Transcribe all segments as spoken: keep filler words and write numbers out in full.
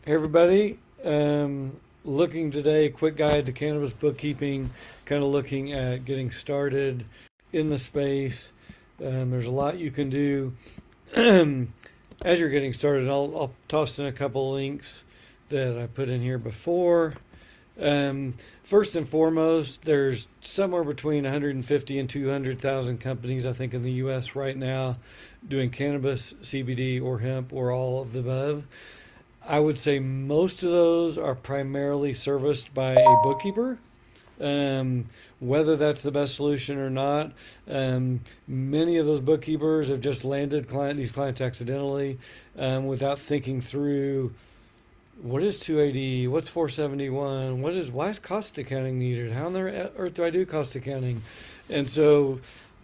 Hey everybody, um, looking today, quick guide to cannabis bookkeeping, kind of looking at getting started in the space. Um, there's a lot you can do as you're getting started. I'll, I'll toss in a couple links that I put in here before. Um, first and foremost, there's somewhere between one hundred fifty and two hundred thousand companies, I think, in the U S right now doing cannabis, C B D, or hemp, or all of the above. I would say most of those are primarily serviced by a bookkeeper. Um, whether that's the best solution or not, um, many of those bookkeepers have just landed client these clients accidentally um, without thinking through what is two eighty, what's four seventy-one, what is why is cost accounting needed? How on the earth do I do cost accounting? And so,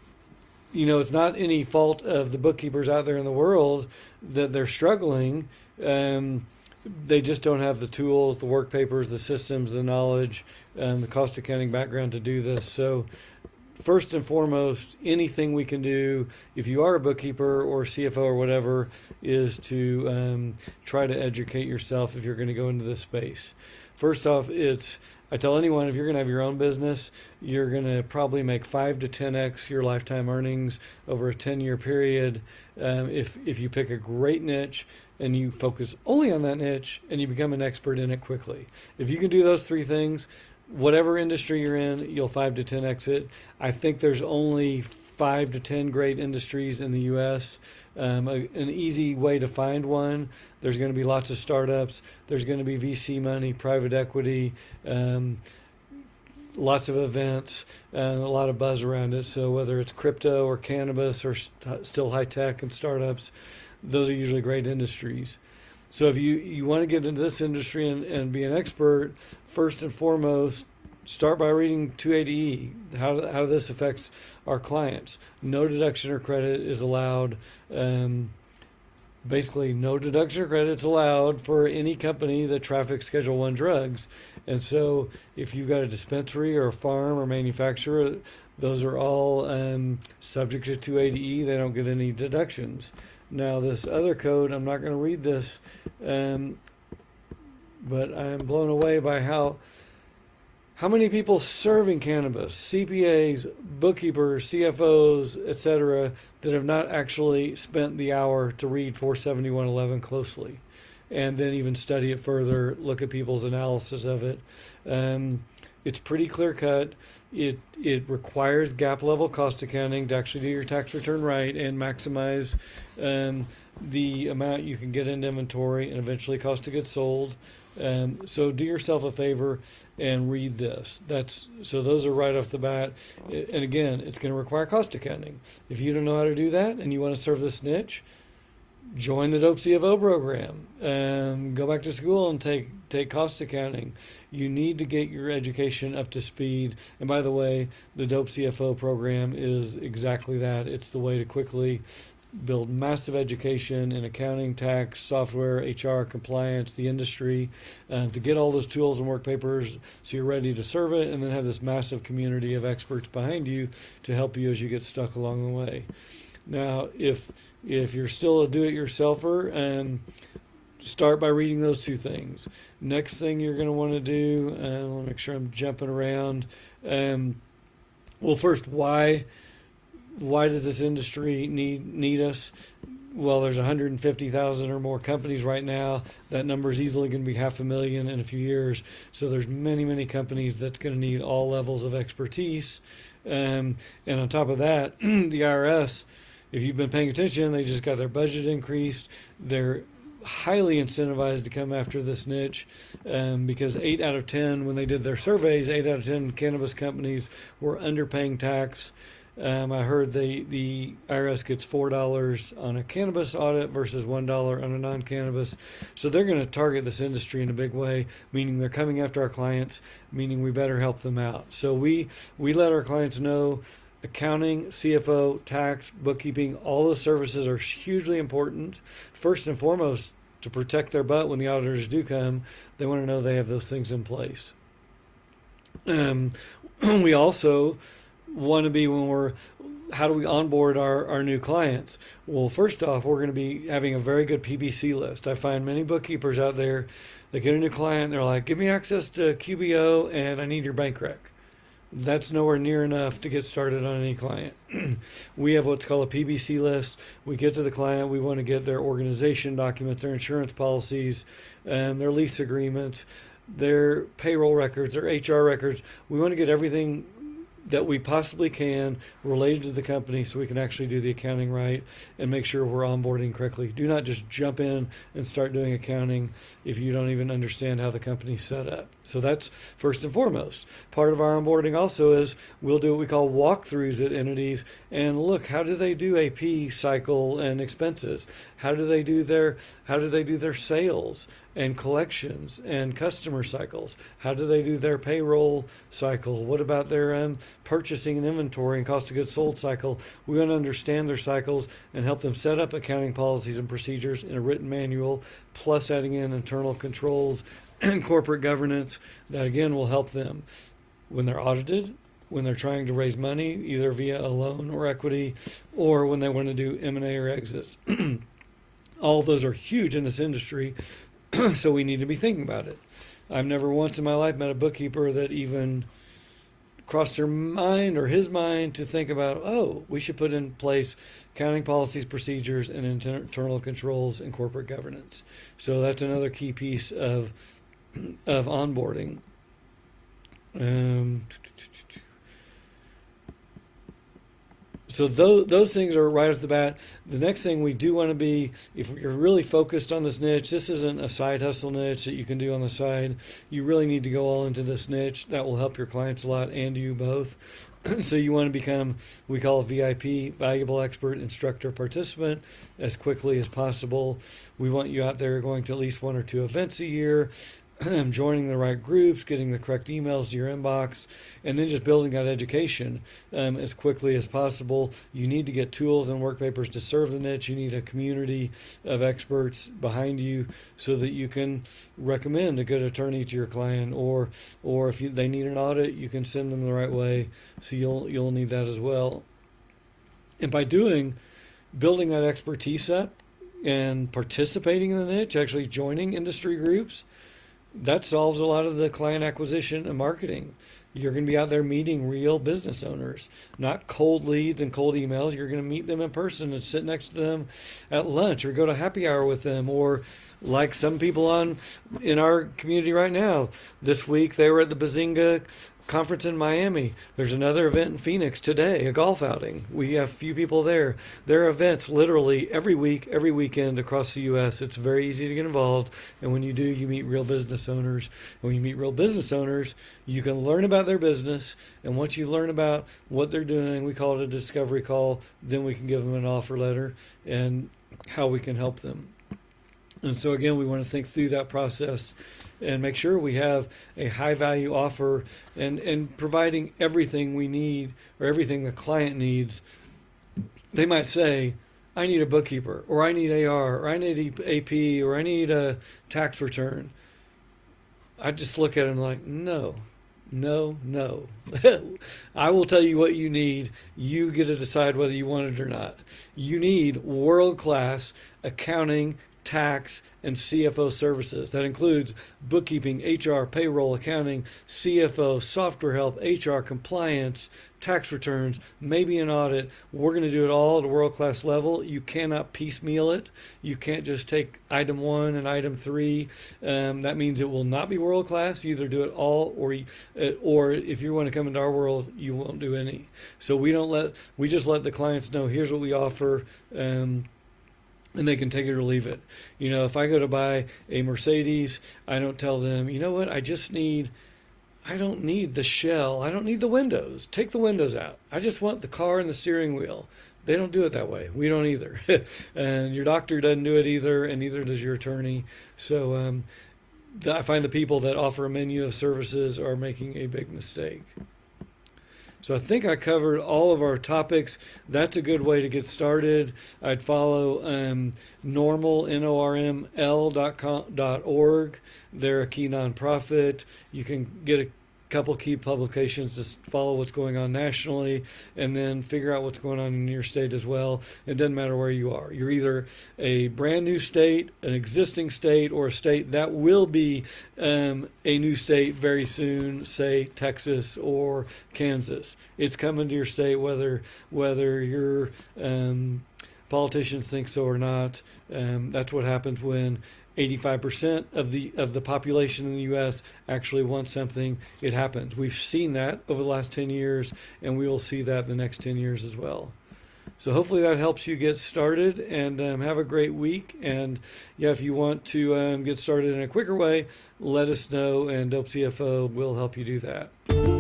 you know, it's not any fault of the bookkeepers out there in the world that they're struggling. Um, they just don't have the tools, the work papers, the systems, the knowledge, um, the cost accounting background to do this. So first and foremost, anything we can do, if you are a bookkeeper or C F O or whatever, is to um, try to educate yourself if you're going to go into this space. First off, it's I tell anyone, if you're going to have your own business, you're going to probably make five to ten x your lifetime earnings over a ten-year period um, if if you pick a great niche and you focus only on that niche and you become an expert in it quickly. If you can do those three things, whatever industry you're in, you'll five to ten x it. I think there's only five to ten great industries in the U S Um, a, an easy way to find one. There's going to be lots of startups. There's going to be V C money, private equity, um, lots of events, and a lot of buzz around it. So whether it's crypto or cannabis or st- still high tech and startups, those are usually great industries. So if you, you want to get into this industry and, and be an expert, first and foremost, start by reading two eighty E, how, how this affects our clients. No deduction or credit is allowed. Um, basically, no deduction or credit is allowed for any company that traffics Schedule One drugs. And so if you've got a dispensary or a farm or manufacturer, those are all um, subject to two eighty E. They don't get any deductions. Now, this other code, I'm not going to read this, um, but I'm blown away by how How many people serving cannabis, C P As, bookkeepers, C F Os, et cetera, that have not actually spent the hour to read four seventy-one eleven closely and then even study it further, look at people's analysis of it? Um, it's pretty clear cut. It it requires gap level cost accounting to actually do your tax return right and maximize um, the amount you can get into inventory and eventually cost of goods sold. Um, so do yourself a favor and read this. That's so those are right off the bat. And again, it's going to require cost accounting. If you don't know how to do that and you want to serve this niche, join the Dope C F O program. Um, go back to school and take take cost accounting. You need to get your education up to speed. And by the way, the Dope C F O program is exactly that. It's the way to quickly build massive education in accounting, tax, software, H R, compliance, the industry, uh, to get all those tools and work papers so you're ready to serve it, and then have this massive community of experts behind you to help you as you get stuck along the way. Now, if if you're still a do-it-yourselfer, um, start by reading those two things. Next thing you're going to want to do, uh, I want to make sure I'm jumping around. Um, well, first, why? Why does this industry need need us? Well, there's one hundred fifty thousand or more companies right now. That number is easily going to be half a million in a few years. So there's many, many companies that's going to need all levels of expertise. Um, and on top of that, the I R S, if you've been paying attention, they just got their budget increased. They're highly incentivized to come after this niche um, because eight out of ten, when they did their surveys, eight out of ten cannabis companies were underpaying tax. Um, I heard the, the I R S gets four dollars on a cannabis audit versus one dollar on a non-cannabis. So they're going to target this industry in a big way, meaning they're coming after our clients, meaning we better help them out. So we, we let our clients know accounting, C F O, tax, bookkeeping, all those services are hugely important. First and foremost, to protect their butt when the auditors do come, they want to know they have those things in place. Um, we also want to be when we're, how do we onboard our, our new clients? Well, first off, we're going to be having a very good P B C list. I find many bookkeepers out there, they get a new client, they're like, give me access to Q B O and I need your bank rec. That's nowhere near enough to get started on any client. We have what's called a P B C list. We get to the client, we want to get their organization documents, their insurance policies, and their lease agreements, their payroll records, their H R records. We want to get everything that we possibly can related to the company so we can actually do the accounting right and make sure we're onboarding correctly. Do not just jump in and start doing accounting if you don't even understand how the company's set up. So that's first and foremost. Part of our onboarding also is we'll do what we call walkthroughs at entities and look, how do they do A P cycle and expenses? How do they do their how do they do their sales and collections and customer cycles? How do they do their payroll cycle? What about their um, purchasing and inventory and cost of goods sold cycle? We want to understand their cycles and help them set up accounting policies and procedures in a written manual, plus adding in internal controls and corporate governance that again will help them when they're audited, when they're trying to raise money, either via a loan or equity, or when they want to do M and A or exits. All of those are huge in this industry, so we need to be thinking about it. I've never once in my life met a bookkeeper that even crossed her mind or his mind to think about, oh, we should put in place accounting policies, procedures, and inter- internal controls and corporate governance. So that's another key piece of of onboarding. Um, So those, those things are right off the bat. The next thing we do want to be, if you're really focused on this niche, this isn't a side hustle niche that you can do on the side. You really need to go all into this niche. That will help your clients a lot and you both. So you want to become, we call it V I P, Valuable Expert Instructor Participant, as quickly as possible. We want you out there going to at least one or two events a year, joining the right groups, getting the correct emails to your inbox, and then just building that education um, as quickly as possible. You need to get tools and work papers to serve the niche. You need a community of experts behind you so that you can recommend a good attorney to your client, or or if you, they need an audit, you can send them the right way. So you'll you'll need that as well. And by doing, building that expertise up and participating in the niche, actually joining industry groups, that solves a lot of the client acquisition and marketing. You're going to be out there meeting real business owners, not cold leads and cold emails. You're going to meet them in person and sit next to them at lunch or go to happy hour with them, or like some people on in our community right now. This week they were at the Bazinga conference in Miami. There's another event in Phoenix today, a golf outing. We have a few people there. There are events literally every week, every weekend across the U S. It's very easy to get involved. And when you do, you meet real business owners. And when you meet real business owners, you can learn about their business. And once you learn about what they're doing, we call it a discovery call. Then we can give them an offer letter and how we can help them. And so again, we want to think through that process and make sure we have a high value offer and, and providing everything we need or everything the client needs. They might say, I need a bookkeeper, or I need A R, or I need A P, or I need a tax return. I just look at them like, no, no, no. I will tell you what you need. You get to decide whether you want it or not. You need world-class accounting, tax, and C F O services. That includes bookkeeping, H R, payroll, accounting, C F O, software help, H R, compliance, tax returns, maybe an audit. We're going to do it all at a world-class level. You cannot piecemeal it. You can't just take item one and item three. Um, that means it will not be world-class. You either do it all, or you, uh, or if you want to come into our world, you won't do any. So we don't let we just let the clients know, here's what we offer. Um, And they can take it or leave it. You know, if I go to buy a Mercedes, I don't tell them, you know what, I just need, I don't need the shell. I don't need the windows. Take the windows out. I just want the car and the steering wheel. They don't do it that way. We don't either. And your doctor doesn't do it either, and neither does your attorney. So um, I find the people that offer a menu of services are making a big mistake. So I think I covered all of our topics. That's a good way to get started. I'd follow um, normal, N O R M L dot org. They're a key nonprofit. You can get a couple key publications to follow what's going on nationally, and then figure out what's going on in your state as well. It doesn't matter where you are. You're either a brand new state, an existing state, or a state that will be um, a new state very soon, say Texas or Kansas. It's coming to your state whether whether your um, politicians think so or not. Um, that's what happens when eighty-five percent of the of the population in the U S actually wants something. It happens. We've seen that over the last ten years, and we will see that the next ten years as well. So hopefully that helps you get started, and um, have a great week. And yeah, if you want to um, get started in a quicker way, let us know, and Dope C F O will help you do that.